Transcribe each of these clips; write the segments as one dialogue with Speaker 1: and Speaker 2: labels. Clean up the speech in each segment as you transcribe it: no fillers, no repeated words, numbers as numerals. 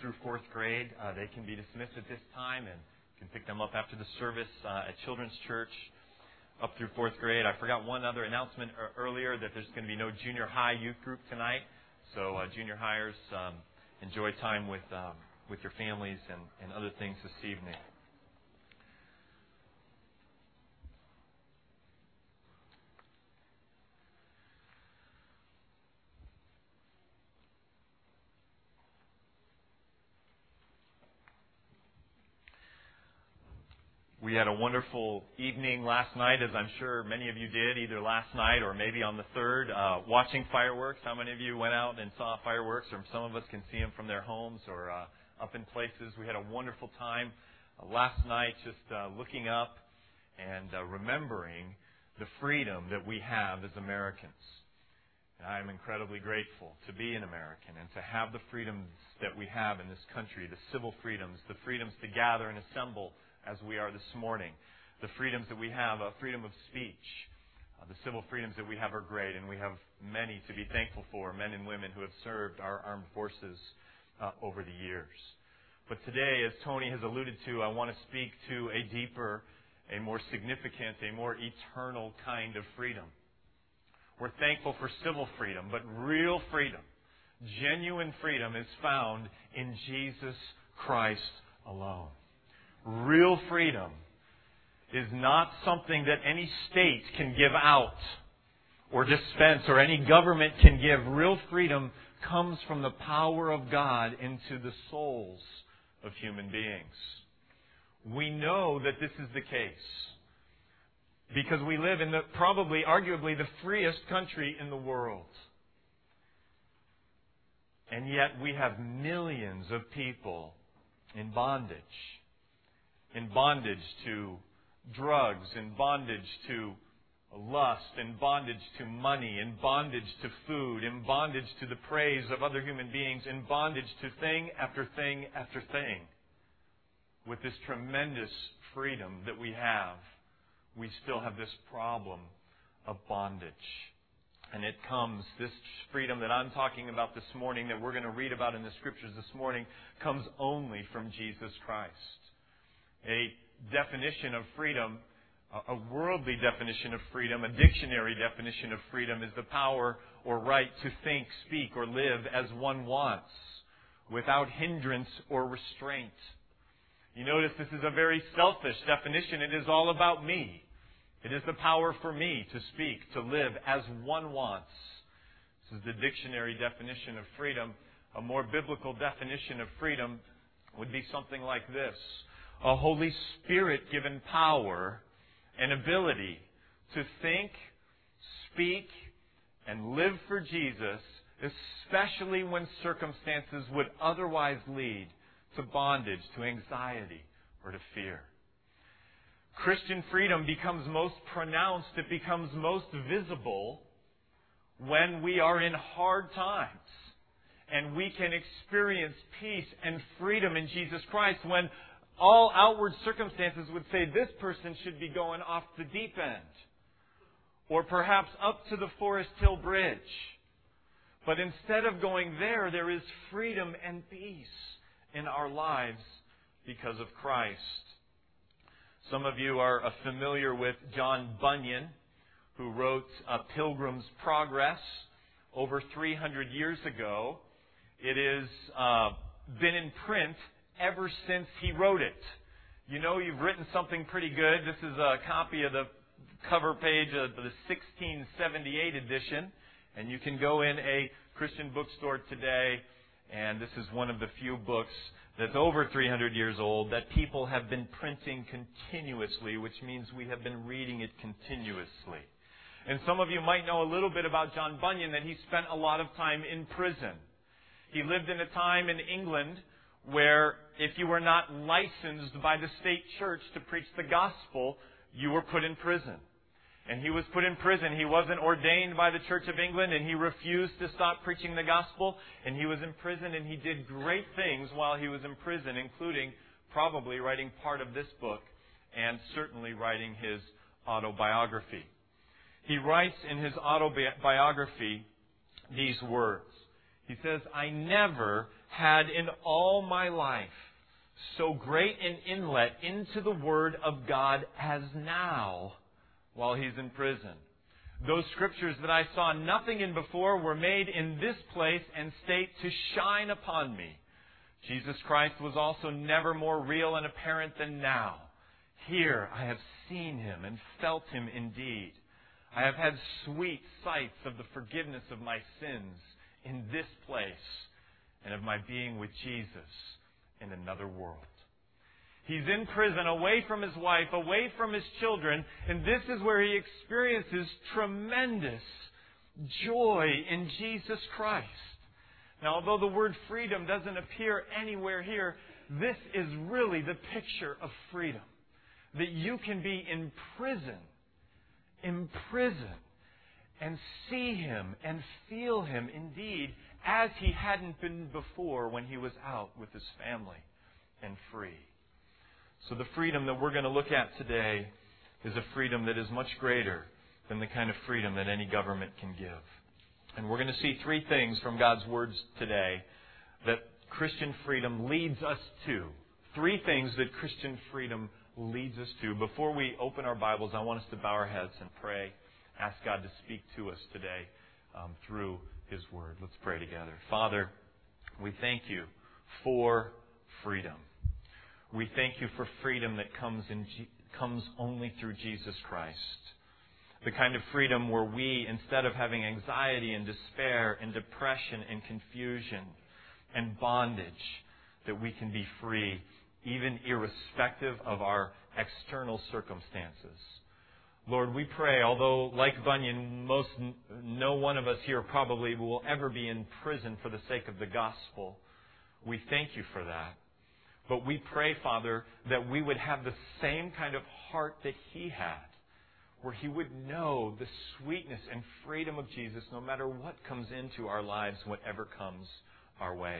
Speaker 1: through 4th grade, they can be dismissed at this time, and you can pick them up after the service at Children's Church up through 4th grade. I forgot one other announcement earlier, that there's going to be no junior high youth group tonight. So junior hires, enjoy time with your families and other things this evening. We had a wonderful evening last night, as I'm sure many of you did, either last night or maybe on the 3rd, watching fireworks. How many of you went out and saw fireworks? Or some of us can see them from their homes or up in places. We had a wonderful time last night just looking up and remembering the freedom that we have as Americans. And I am incredibly grateful to be an American and to have the freedoms that we have in this country, the civil freedoms, the freedoms to gather and assemble as we are this morning. The freedoms that we have, freedom of speech, the civil freedoms that we have are great, and we have many to be thankful for, men and women who have served our armed forces over the years. But today, as Tony has alluded to, I want to speak to a deeper, a more significant, a more eternal kind of freedom. We're thankful for civil freedom, but real freedom, genuine freedom, is found in Jesus Christ alone. Real freedom is not something that any state can give out or dispense or any government can give. Real freedom comes from the power of God into the souls of human beings. We know that this is the case because we live in arguably the freest country in the world. And yet we have millions of people in bondage. In bondage to drugs, in bondage to lust, in bondage to money, in bondage to food, in bondage to the praise of other human beings, in bondage to thing after thing after thing. With this tremendous freedom that we have, we still have this problem of bondage. And it comes, this freedom that I'm talking about this morning, that we're going to read about in the Scriptures this morning, comes only from Jesus Christ. A definition of freedom, a worldly definition of freedom, a dictionary definition of freedom, is the power or right to think, speak, or live as one wants, without hindrance or restraint. You notice this is a very selfish definition. It is all about me. It is the power for me to speak, to live as one wants. This is the dictionary definition of freedom. A more biblical definition of freedom would be something like this: a Holy Spirit-given power and ability to think, speak, and live for Jesus, especially when circumstances would otherwise lead to bondage, to anxiety, or to fear. Christian freedom becomes most pronounced, it becomes most visible when we are in hard times. And we can experience peace and freedom in Jesus Christ when all outward circumstances would say this person should be going off the deep end, or perhaps up to the Forest Hill Bridge. But instead of going there, there is freedom and peace in our lives because of Christ. Some of you are familiar with John Bunyan, who wrote Pilgrim's Progress over 300 years ago. It has been in print ever since he wrote it. You know you've written something pretty good. This is a copy of the cover page of the 1678 edition. And you can go in a Christian bookstore today, and this is one of the few books that's over 300 years old that people have been printing continuously, which means we have been reading it continuously. And some of you might know a little bit about John Bunyan, that he spent a lot of time in prison. He lived in a time in England where if you were not licensed by the state church to preach the gospel, you were put in prison. And he was put in prison. He wasn't ordained by the Church of England, and he refused to stop preaching the gospel. And he was in prison, and he did great things while he was in prison, including probably writing part of this book and certainly writing his autobiography. He writes in his autobiography these words. He says, "I never had in all my life so great an inlet into the Word of God as now while he's in prison. Those scriptures that I saw nothing in before were made in this place and state to shine upon me. Jesus Christ was also never more real and apparent than now. Here I have seen him and felt him indeed. I have had sweet sights of the forgiveness of my sins in this place and of my being with Jesus in another world. He's in prison, away from his wife, away from his children, and this is where he experiences tremendous joy in Jesus Christ. Now, although the word freedom doesn't appear anywhere here, this is really the picture of freedom. That you can be in prison, and see him and feel him indeed as he hadn't been before when he was out with his family and free. So the freedom that we're going to look at today is a freedom that is much greater than the kind of freedom that any government can give. And we're going to see three things from God's words today that Christian freedom leads us to. Three things that Christian freedom leads us to. Before we open our Bibles, I want us to bow our heads and pray. Ask God to speak to us today through His Word. Let's pray together. Father, we thank you for freedom. We thank you for freedom that comes only through Jesus Christ. The kind of freedom where we, instead of having anxiety and despair and depression and confusion and bondage, that we can be free, even irrespective of our external circumstances. Lord, we pray, although like Bunyan, no one of us here probably will ever be in prison for the sake of the gospel. We thank you for that. But we pray, Father, that we would have the same kind of heart that he had, where he would know the sweetness and freedom of Jesus no matter what comes into our lives, whatever comes our ways.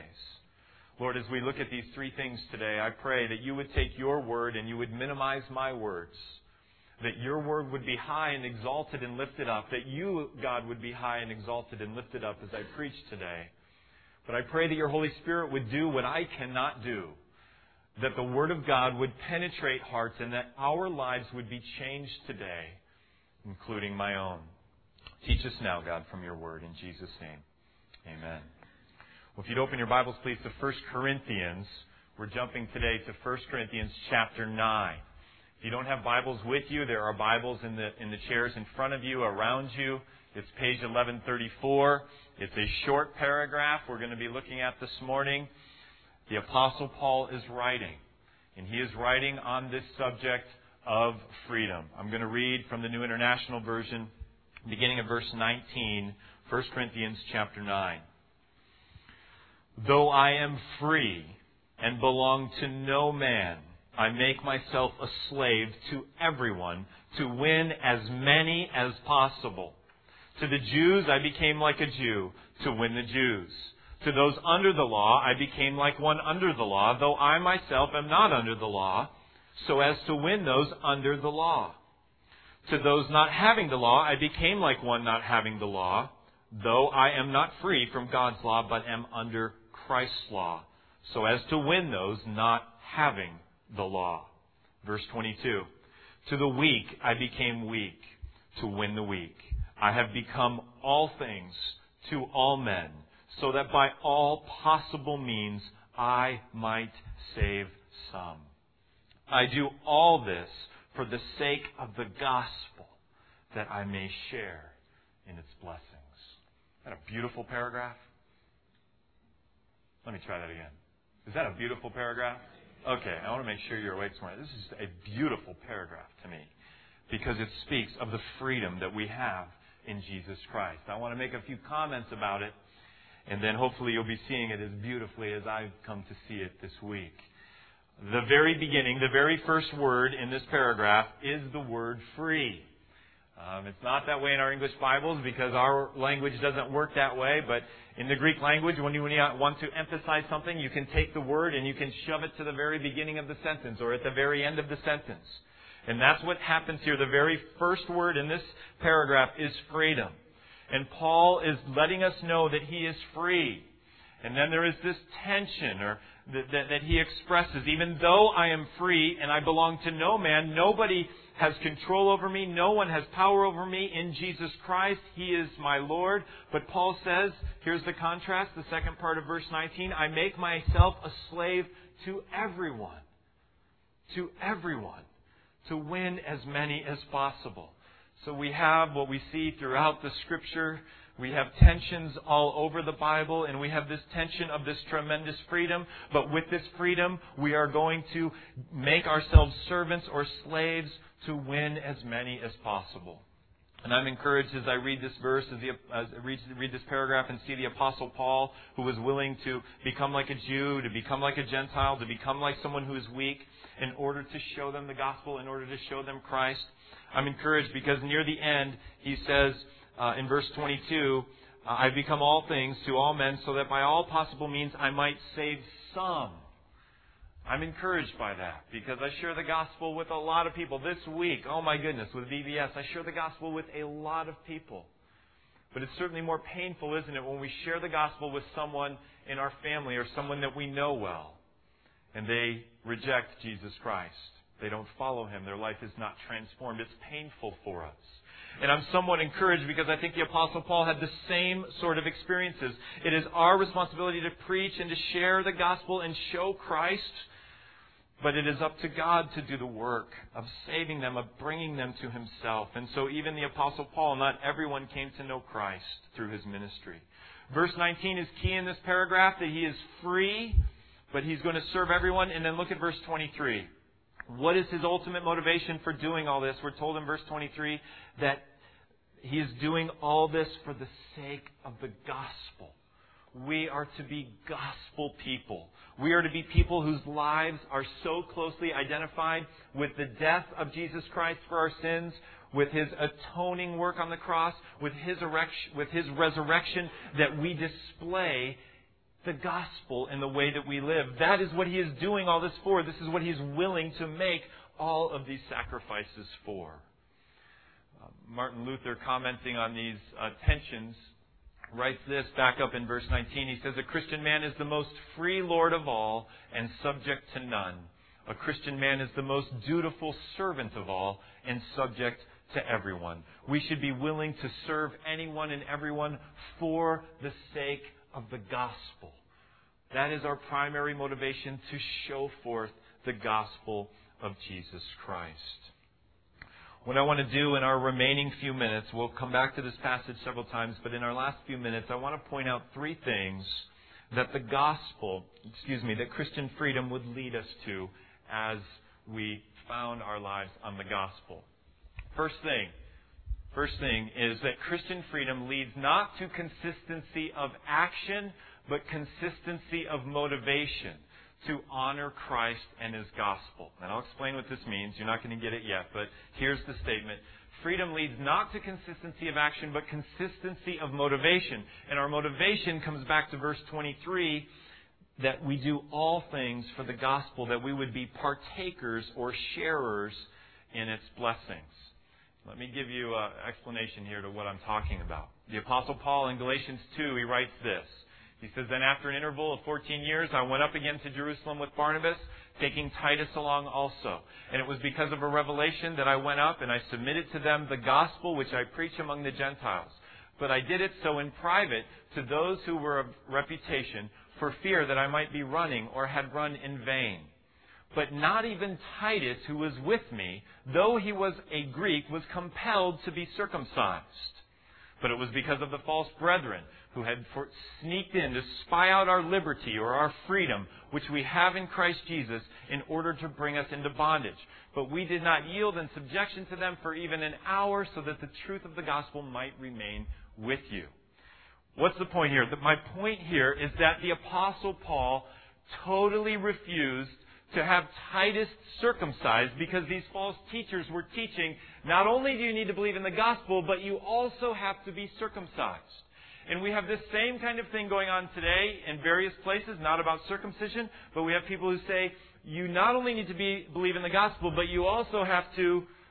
Speaker 1: Lord, as we look at these three things today, I pray that you would take your word and you would minimize my words, that your word would be high and exalted and lifted up, that you, God, would be high and exalted and lifted up as I preach today. But I pray that your Holy Spirit would do what I cannot do, that the Word of God would penetrate hearts and that our lives would be changed today, including my own. Teach us now, God, from your Word. In Jesus' name, amen. Well, if you'd open your Bibles, please, to 1 Corinthians. We're jumping today to 1 Corinthians chapter 9. If you don't have Bibles with you, there are Bibles in the chairs in front of you, around you. It's page 1134. It's a short paragraph we're going to be looking at this morning. The Apostle Paul is writing, and he is writing on this subject of freedom. I'm going to read from the New International Version, beginning at verse 19, 1 Corinthians chapter 9. Though I am free and belong to no man, I make myself a slave to everyone to win as many as possible. To the Jews I became like a Jew to win the Jews. To those under the law I became like one under the law, though I myself am not under the law, so as to win those under the law. To those not having the law I became like one not having the law, though I am not free from God's law, but am under Christ's law, so as to win those not having the law. Verse 22. To the weak I became weak to win the weak. I have become all things to all men, so that by all possible means I might save some. I do all this for the sake of the gospel, that I may share in its blessings. Isn't that a beautiful paragraph? Let me try that again. Is that a beautiful paragraph? Okay, I want to make sure you're awake this morning. This is a beautiful paragraph to me, because it speaks of the freedom that we have in Jesus Christ. I want to make a few comments about it, and then hopefully you'll be seeing it as beautifully as I've come to see it this week. The very beginning, the very first word in this paragraph is the word free. It's not that way in our English Bibles because our language doesn't work that way, but in the Greek language, when you want to emphasize something, you can take the word and you can shove it to the very beginning of the sentence or at the very end of the sentence. And that's what happens here. The very first word in this paragraph is freedom. And Paul is letting us know that he is free. And then there is this tension that he expresses. Even though I am free and I belong to no man, nobody has control over me. No one has power over me in Jesus Christ. He is my Lord. But Paul says, here's the contrast, the second part of verse 19, I make myself a slave to everyone. To everyone. To win as many as possible. So we have what we see throughout the Scripture. We have tensions all over the Bible, and we have this tension of this tremendous freedom. But with this freedom, we are going to make ourselves servants or slaves to win as many as possible. And I'm encouraged as I read this verse, as I read this paragraph and see the Apostle Paul, who was willing to become like a Jew, to become like a Gentile, to become like someone who is weak, in order to show them the gospel, in order to show them Christ. I'm encouraged because near the end, he says in verse 22, I've become all things to all men so that by all possible means I might save some. I'm encouraged by that because I share the gospel with a lot of people. This week, oh my goodness, with VBS, I share the gospel with a lot of people. But it's certainly more painful, isn't it, when we share the gospel with someone in our family or someone that we know well and they reject Jesus Christ. They don't follow Him. Their life is not transformed. It's painful for us. And I'm somewhat encouraged because I think the Apostle Paul had the same sort of experiences. It is our responsibility to preach and to share the gospel and show Christ. But it is up to God to do the work of saving them, of bringing them to Himself. And so even the Apostle Paul, not everyone came to know Christ through his ministry. Verse 19 is key in this paragraph, that he is free, but he's going to serve everyone. And then look at verse 23. What is his ultimate motivation for doing all this? We're told in verse 23 that he is doing all this for the sake of the gospel. We are to be gospel people. We are to be people whose lives are so closely identified with the death of Jesus Christ for our sins, with His atoning work on the cross, with His resurrection, that we display the gospel in the way that we live. That is what He is doing all this for. This is what He is willing to make all of these sacrifices for. Martin Luther, commenting on these tensions, writes this back up in verse 19. He says, a Christian man is the most free Lord of all and subject to none. A Christian man is the most dutiful servant of all and subject to everyone. We should be willing to serve anyone and everyone for the sake of the gospel. That is our primary motivation, to show forth the gospel of Jesus Christ. What I want to do in our remaining few minutes, we'll come back to this passage several times, but in our last few minutes, I want to point out three things that the gospel, that Christian freedom would lead us to as we found our lives on the gospel. First thing is that Christian freedom leads not to consistency of action, but consistency of motivation to honor Christ and His gospel. And I'll explain what this means. You're not going to get it yet, but here's the statement. Freedom leads not to consistency of action, but consistency of motivation. And our motivation comes back to verse 23, that we do all things for the gospel, that we would be partakers or sharers in its blessings. Let me give you an explanation here to what I'm talking about. The Apostle Paul in Galatians 2, he writes this. He says, then after an interval of 14 years, I went up again to Jerusalem with Barnabas, taking Titus along also. And it was because of a revelation that I went up and I submitted to them the gospel which I preach among the Gentiles. But I did it so in private to those who were of reputation, for fear that I might be running or had run in vain. But not even Titus, who was with me, though he was a Greek, was compelled to be circumcised. But it was because of the false brethren who had sneaked in to spy out our liberty or our freedom, which we have in Christ Jesus, in order to bring us into bondage. But we did not yield in subjection to them for even an hour, so that the truth of the gospel might remain with you. What's the point here? My point here is that the Apostle Paul totally refused to have Titus circumcised because these false teachers were teaching, not only do you need to believe in the gospel, but you also have to be circumcised. And we have this same kind of thing going on today in various places, not about circumcision, but we have people who say, you not only need to believe in the gospel, but you also have to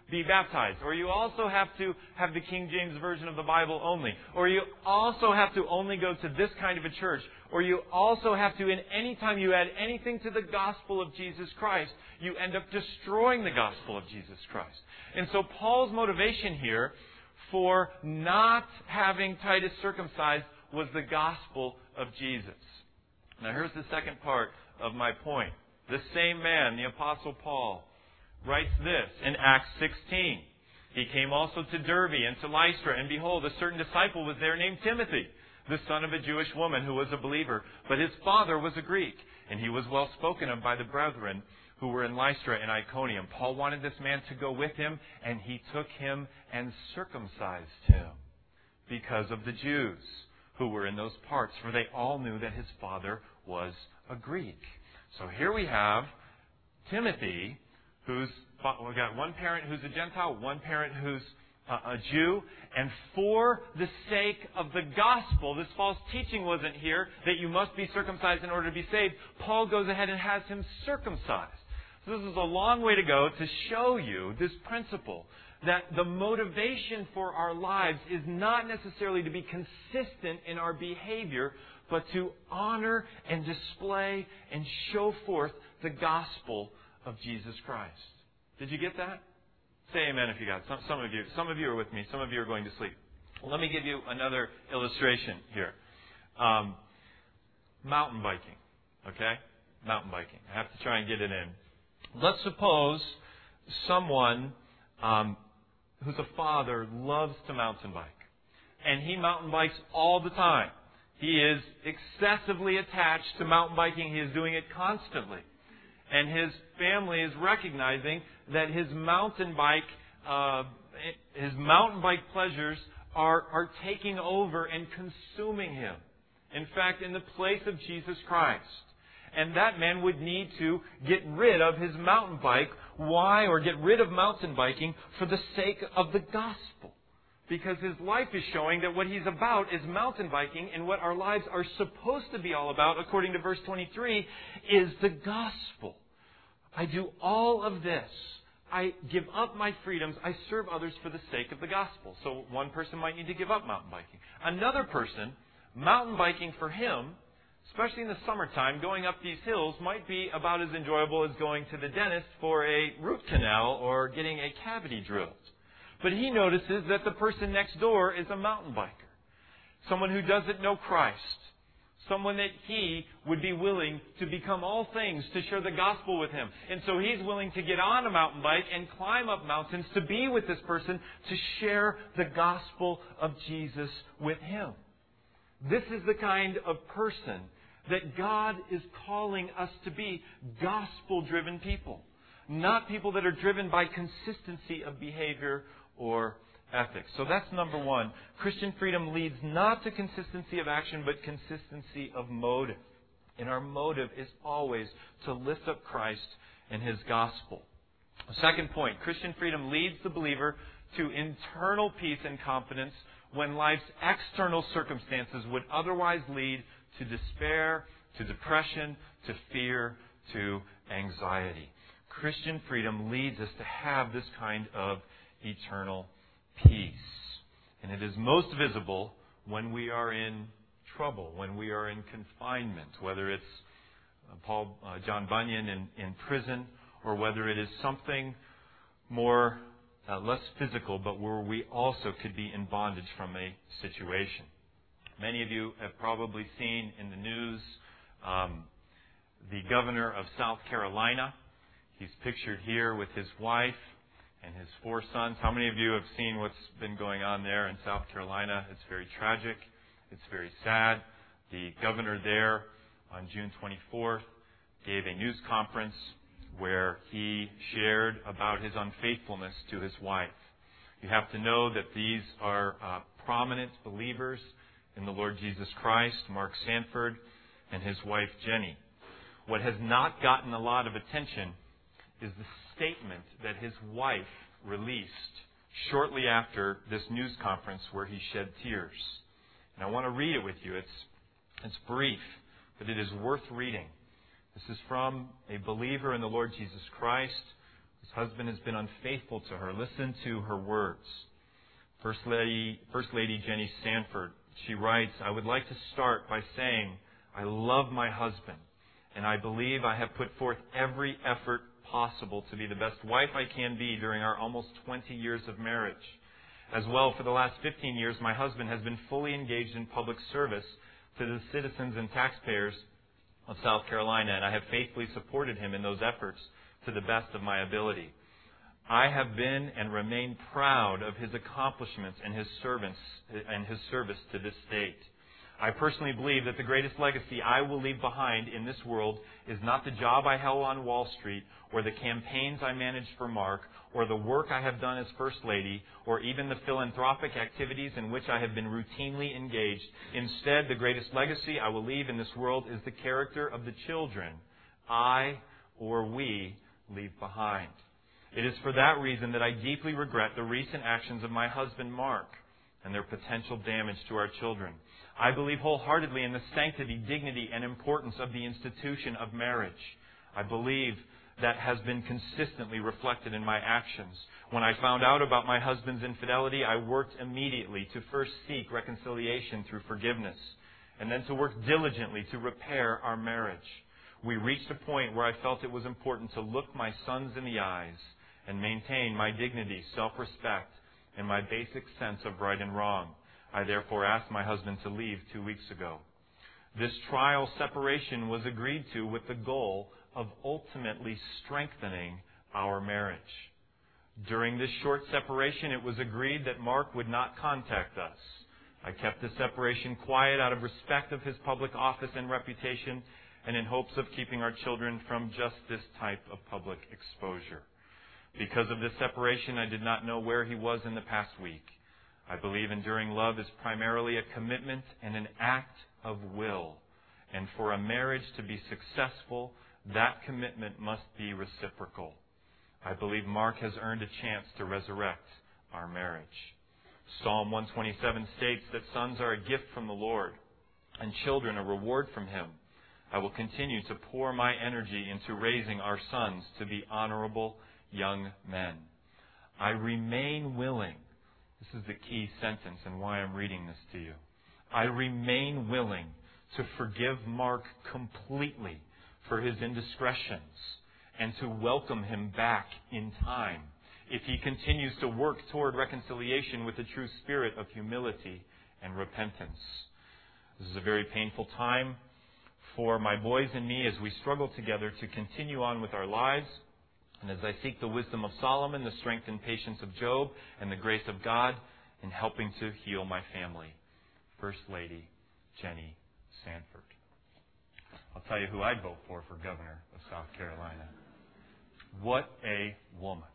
Speaker 1: be baptized. Or you also have to have the King James Version of the Bible only. Or you also have to only go to this kind of a church. Or you also have to, in any time you add anything to the gospel of Jesus Christ, you end up destroying the gospel of Jesus Christ. And so Paul's motivation here for not having Titus circumcised was the gospel of Jesus. Now here's the second part of my point. The same man, the Apostle Paul, writes this in Acts 16. He came also to Derbe and to Lystra, and behold, a certain disciple was there named Timothy, the son of a Jewish woman who was a believer, but his father was a Greek, and he was well spoken of by the brethren who were in Lystra and Iconium. Paul wanted this man to go with him, and he took him and circumcised him because of the Jews who were in those parts, for they all knew that his father was a Greek. So here we have Timothy, we've got one parent who's a Gentile, one parent who's a Jew, and for the sake of the gospel, this false teaching wasn't here that you must be circumcised in order to be saved. Paul goes ahead and has him circumcised. So this is a long way to go to show you this principle that the motivation for our lives is not necessarily to be consistent in our behavior, but to honor and display and show forth the gospel of Jesus Christ. Did you get that? Say amen if you got it. Some of you are with me. Some of you are going to sleep. Let me give you another illustration here. Mountain biking. Okay? Mountain biking. I have to try and get it in. Let's suppose someone who's a father loves to mountain bike. And he mountain bikes all the time. He is excessively attached to mountain biking. He is doing it constantly. And his family is recognizing that his mountain bike pleasures are taking over and consuming him. In fact, in the place of Jesus Christ. And that man would need to get rid of his mountain bike. Why? Or get rid of mountain biking for the sake of the gospel. Because his life is showing that what he's about is mountain biking, and what our lives are supposed to be all about, according to verse 23, is the gospel. I do all of this. I give up my freedoms. I serve others for the sake of the gospel. So one person might need to give up mountain biking. Another person, mountain biking for him, especially in the summertime, going up these hills might be about as enjoyable as going to the dentist for a root canal or getting a cavity drilled. But he notices that the person next door is a mountain biker. Someone who doesn't know Christ. Someone that he would be willing to become all things to share the gospel with him. And so he's willing to get on a mountain bike and climb up mountains to be with this person to share the gospel of Jesus with him. This is the kind of person that God is calling us to be, gospel-driven people. Not people that are driven by consistency of behavior or ethics. So that's number one. Christian freedom leads not to consistency of action, but consistency of motive. And our motive is always to lift up Christ and His gospel. Second point, Christian freedom leads the believer to internal peace and confidence when life's external circumstances would otherwise lead to despair, to depression, to fear, to anxiety. Christian freedom leads us to have this kind of eternal peace. And it is most visible when we are in trouble, when we are in confinement, whether it's John Bunyan in prison, or whether it is something more less physical, but where we also could be in bondage from a situation. Many of you have probably seen in the news the governor of South Carolina. He's pictured here with his wife and his 4 sons. How many of you have seen what's been going on there in South Carolina? It's very tragic. It's very sad. The governor there on June 24th gave a news conference where he shared about his unfaithfulness to his wife. You have to know that these are prominent believers in the Lord Jesus Christ, Mark Sanford and his wife Jenny. What has not gotten a lot of attention is the statement that his wife released shortly after this news conference where he shed tears. And I want to read it with you. It's brief, but it is worth reading. This is from a believer in the Lord Jesus Christ.
Speaker 2: His husband has been unfaithful to her. Listen to her words. First Lady Jenny Sanford, she writes, "I would like to start by saying I love my husband, and I believe I have put forth every effort possible to be the best wife I can be during our almost 20 years of marriage. As well, for the last 15 years, my husband has been fully engaged in public service to the citizens and taxpayers of South Carolina, and I have faithfully supported him in those efforts to the best of my ability. I have been and remain proud of his accomplishments and his service to this state. I personally believe that the greatest legacy I will leave behind in this world is not the job I held on Wall Street, or the campaigns I managed for Mark, or the work I have done as First Lady, or even the philanthropic activities in which I have been routinely engaged. Instead, the greatest legacy I will leave in this world is the character of the children I, or we, leave behind. It is for that reason that I deeply regret the recent actions of my husband, Mark, and their potential damage to our children. I believe wholeheartedly in the sanctity, dignity, and importance of the institution of marriage. I believe that has been consistently reflected in my actions. When I found out about my husband's infidelity, I worked immediately to first seek reconciliation through forgiveness, and then to work diligently to repair our marriage. We reached a point where I felt it was important to look my sons in the eyes and maintain my dignity, self-respect, and my basic sense of right and wrong. I therefore asked my husband to leave 2 weeks ago. This trial separation was agreed to with the goal of ultimately strengthening our marriage. During this short separation, it was agreed that Mark would not contact us. I kept the separation quiet out of respect of his public office and reputation, and in hopes of keeping our children from just this type of public exposure. Because of this separation, I did not know where he was in the past week. I believe enduring love is primarily a commitment and an act of will. And for a marriage to be successful, that commitment must be reciprocal. I believe Mark has earned a chance to resurrect our marriage. Psalm 127 states that sons are a gift from the Lord, and children a reward from Him. I will continue to pour my energy into raising our sons to be honorable young men. I remain willing. This is the key sentence and why I'm reading this to you. I remain willing to forgive Mark completely for his indiscretions and to welcome him back in time if he continues to work toward reconciliation with a true spirit of humility and repentance. This is a very painful time for my boys and me as we struggle together to continue on with our lives, and as I seek the wisdom of Solomon, the strength and patience of Job, and the grace of God in helping to heal my family. First Lady Jenny Sanford. I'll tell you who I'd vote for governor of South Carolina. What a woman.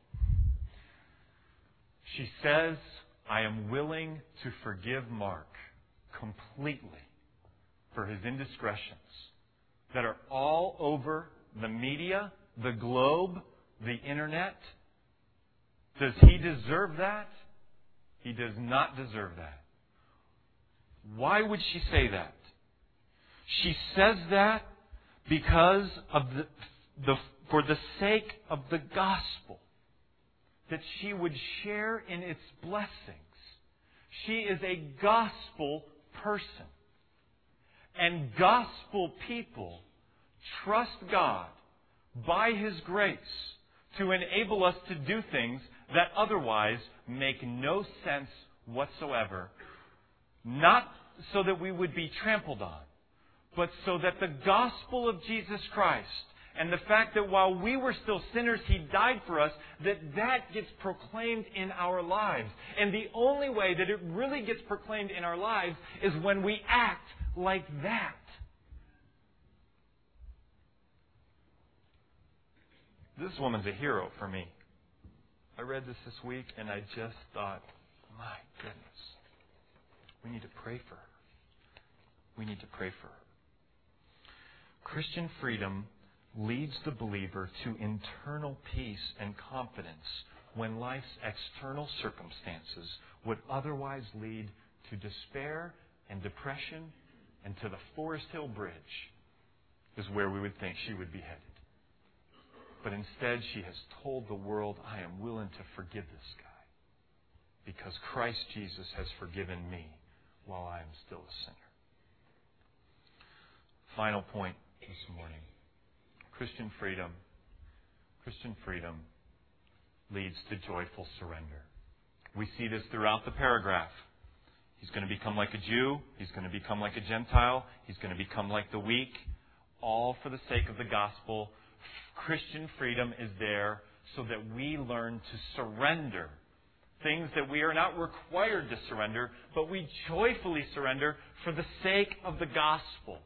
Speaker 2: She says, I am willing to forgive Mark completely for his indiscretions that are all over the media, the globe, the internet. Does he deserve that? He does not deserve that. Why would she say that? She says that because of for the sake of the gospel, that she would share in its blessings. She is a gospel person. And gospel people trust God by His grace to enable us to do things that otherwise make no sense whatsoever. Not so that we would be trampled on, but so that the gospel of Jesus Christ and the fact that while we were still sinners, He died for us, that gets proclaimed in our lives. And the only way that it really gets proclaimed in our lives is when we act like that. This woman's a hero for me. I read this week and I just thought, my goodness, we need to pray for her. We need to pray for her. Christian freedom leads the believer to internal peace and confidence when life's external circumstances would otherwise lead to despair and depression, and to the Forest Hill Bridge is where we would think she would be headed.
Speaker 1: But instead, she has told the world, I am willing to forgive this guy because Christ Jesus has forgiven me while I am still a sinner. Final point this morning. Christian freedom leads to joyful surrender. We see this throughout the paragraph. He's going to become like a Jew. He's going to become like a Gentile. He's going to become like the weak, all for the sake of the gospel. Christian freedom is there so that we learn to surrender things that we are not required to surrender, but we joyfully surrender for the sake of the gospel.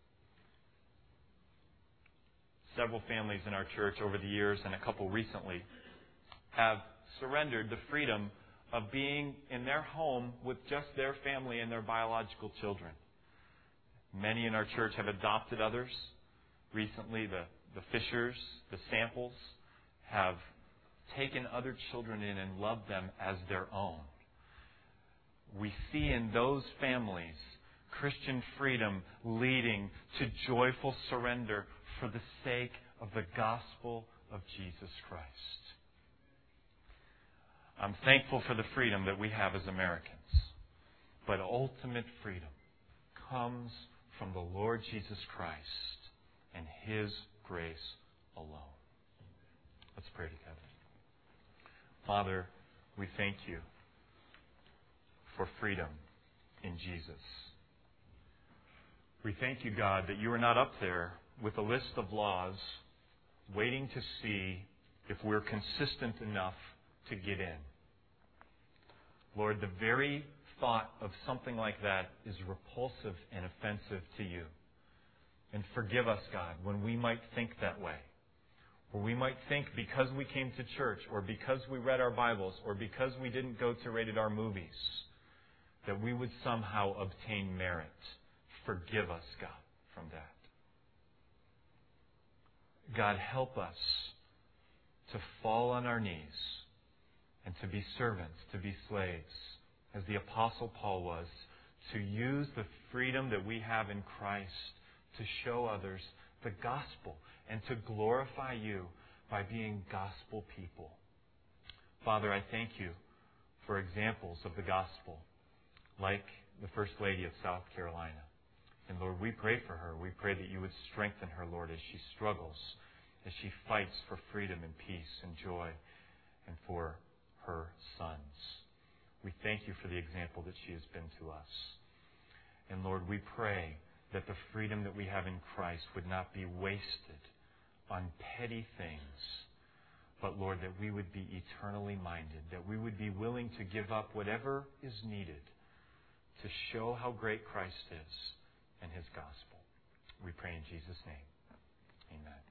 Speaker 1: Several families in our church over the years, and a couple recently, have surrendered the freedom of being in their home with just their family and their biological children. Many in our church have adopted others. Recently, the Fishers, the Samples, have taken other children in and loved them as their own. We see in those families Christian freedom leading to joyful surrender for the sake of the gospel of Jesus Christ. I'm thankful for the freedom that we have as Americans. But ultimate freedom comes from the Lord Jesus Christ and His grace alone. Let's pray together. Father, we thank You for freedom in Jesus. We thank You, God, that You are not up there with a list of laws waiting to see if we're consistent enough to get in. Lord, the very thought of something like that is repulsive and offensive to You. And forgive us, God, when we might think that way. Or we might think because we came to church, or because we read our Bibles, or because we didn't go to rated R movies, that we would somehow obtain merit. Forgive us, God, from that. God, help us to fall on our knees and to be servants, to be slaves, as the Apostle Paul was, to use the freedom that we have in Christ to show others the gospel and to glorify You by being gospel people. Father, I thank You for examples of the gospel, like the First Lady of South Carolina. And Lord, we pray for her. We pray that You would strengthen her, Lord, as she struggles, as she fights for freedom and peace and joy, and for her sons. We thank You for the example that she has been to us. And Lord, we pray that the freedom that we have in Christ would not be wasted on petty things, but Lord, that we would be eternally minded, that we would be willing to give up whatever is needed to show how great Christ is and His gospel. We pray in Jesus' name. Amen.